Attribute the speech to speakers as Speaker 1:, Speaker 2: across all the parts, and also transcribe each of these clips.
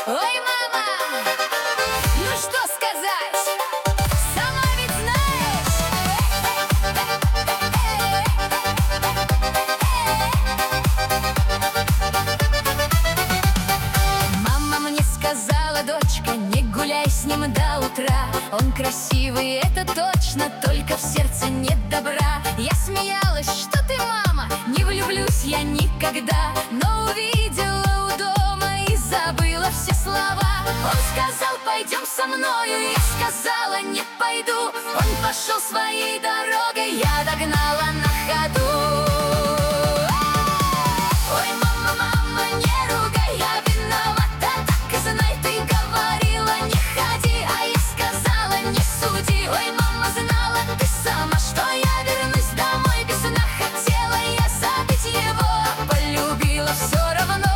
Speaker 1: Ой, мама, ну что сказать, сама ведь знаешь. Мама мне сказала: дочка, не гуляй с ним до утра. Он красивый, это точно, только в сердце нет добра. Я смеялась: что ты, мама, не влюблюсь я никогда. Но увидела у дома и забыла все слова. Он сказал: пойдем со мною, я сказала: не пойду. Он пошел своей дорогой, я догнала на ходу. Ой, мама, мама, не ругай, я виновата, так и знай, ты говорила: не ходи, а я сказала: не суди. Ой, мама, знала ты сама, что я вернусь домой без сна. Хотела я забыть его, полюбила все равно.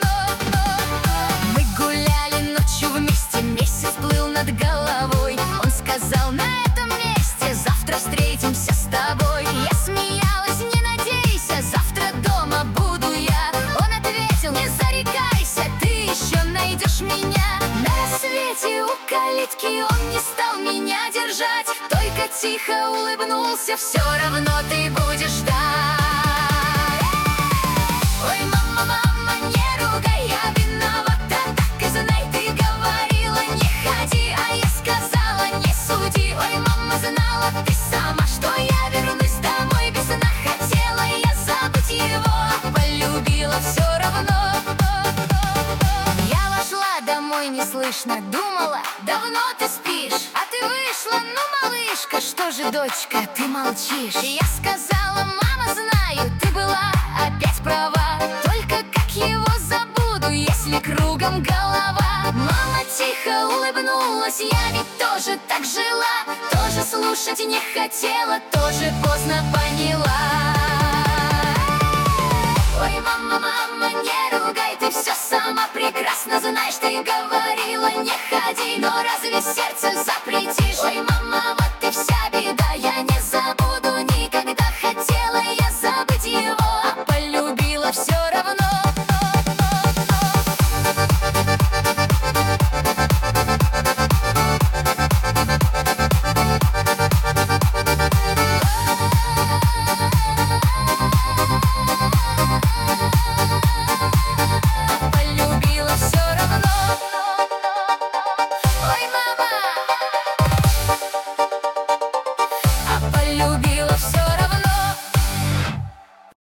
Speaker 1: Мы гуляли ночью вместе, месяц плыл над головой. Он сказал: на этом месте завтра встретимся с тобой. Я смеялась: не надейся, завтра дома буду я. Он ответил: не зарекайся, ты еще найдешь меня. На рассвете у калитки он не стал меня держать, только тихо улыбнулся: все равно ты будешь ждать. Ой, мама, мама, не ругай, я виновата, так и знай, ты говорила: не ходи, а я сказала: не суди. Ой, мама, знала ты сама, что я вернусь домой без сна. Хотела я забыть его, полюбила все равно. Я вошла домой неслышно, думала: давно ты спишь, а ты вышла, ну, малышка. Что же, дочка, ты молчишь? И я сказала: мама, знаю, ты была опять права, только как его забуду, если кругом голова. Мама тихо улыбнулась: я ведь тоже так жила, тоже слушать не хотела, тоже поздно поняла. Ой, мама, мама, не ругай, ты все сама прекрасно знаешь. Ты говорила: не ходи, но разве сердце запретишь? Ой, мама, вот